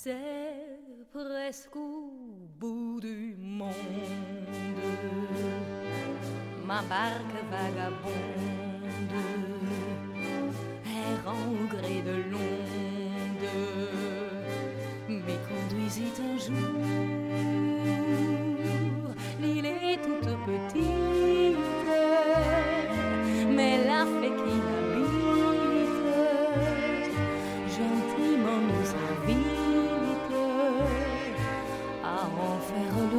C'est presque au bout du monde, ma barque vagabonde errant au gré de l'onde me conduisit un jour. L'île est toute petite, mais la fée qui l'habite gentiment nous invite à en faire le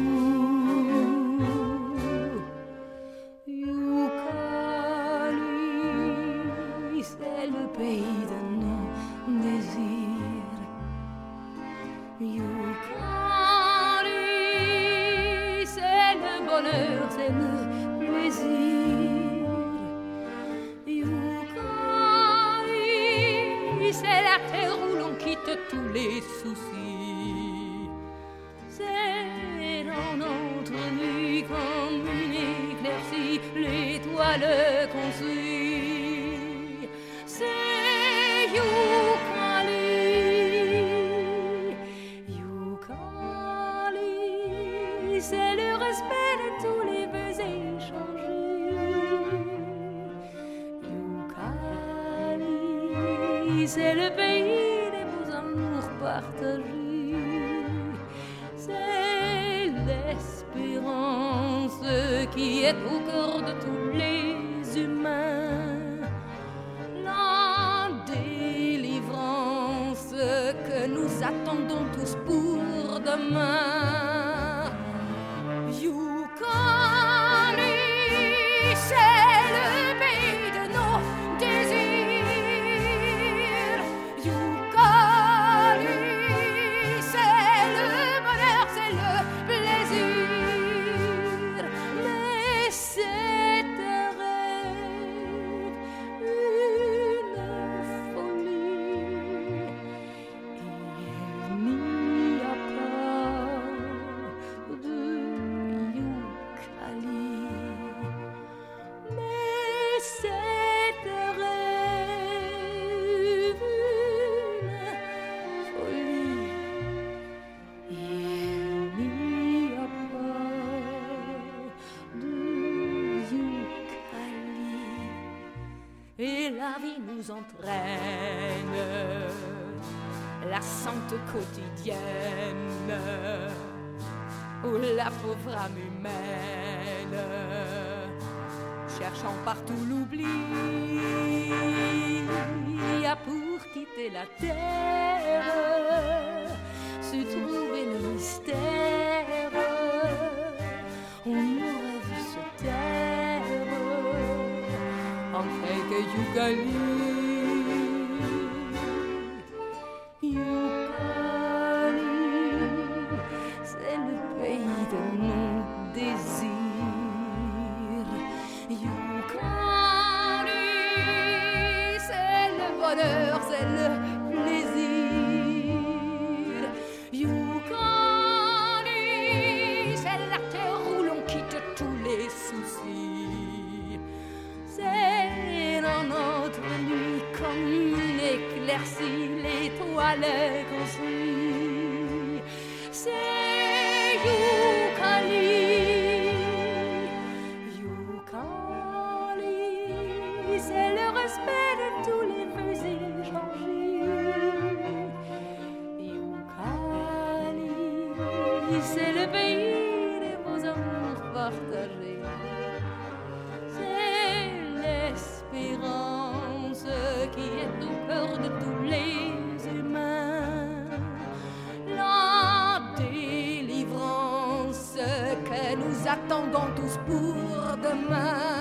tour. Youkali, c'est le pays de nos désirs. Youkali, c'est le bonheur, c'est le plaisir. Youkali, c'est la terre où l'on quitte tous les soucis. C'est dans notre nuit comme une éclaircie, l'étoile qu'on suit. C'est Youkali, Youkali, c'est le respect de tous les vœux échangés. Youkali, c'est le pays des beaux amours partagés. C'est l'espérance qui est au cœur de tous les humains, la délivrance que nous attendons tous pour demain. Youkali, c'est le pays de nos désirs. Youkali, c'est le bonheur, c'est le plaisir. Mais c'est un rêve, une folie. Il n'y a pas de Youkali. Mais c'est un rêve, une folie. Il n'y a pas de Youkali. Et la vie nous entraîne, la sente quotidienne, où la pauvre âme humaine, cherchant partout l'oubli, a pour quitter la terre su trouver le mystère. On aurait vu se taire en quelques Youkali. Youkali, c'est le pays de nos désirs. Youkali, c'est le bonheur, c'est le plaisir. Youkali, c'est la terre où l'on quitte tous les soucis. C'est dans notre nuit comme une éclaircie, l'étoile qu'on suit. C'est Youkali, Youkali, c'est le respect de tous les vœux échangés. Youkali, c'est le pays des beaux amours partagés. C'est l'espérance qui est au cœur de tous les humains, la délivrance que nous attendons tous pour demain.